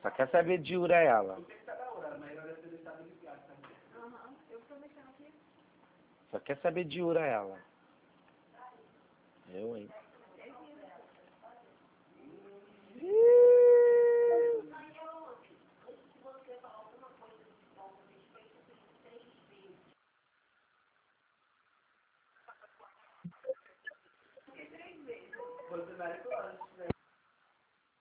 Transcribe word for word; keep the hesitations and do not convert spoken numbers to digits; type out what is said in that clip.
Só quer saber de Ura ela. Aham, eu tô mexendo aqui. Só quer saber de Ura ela. Eu, hein?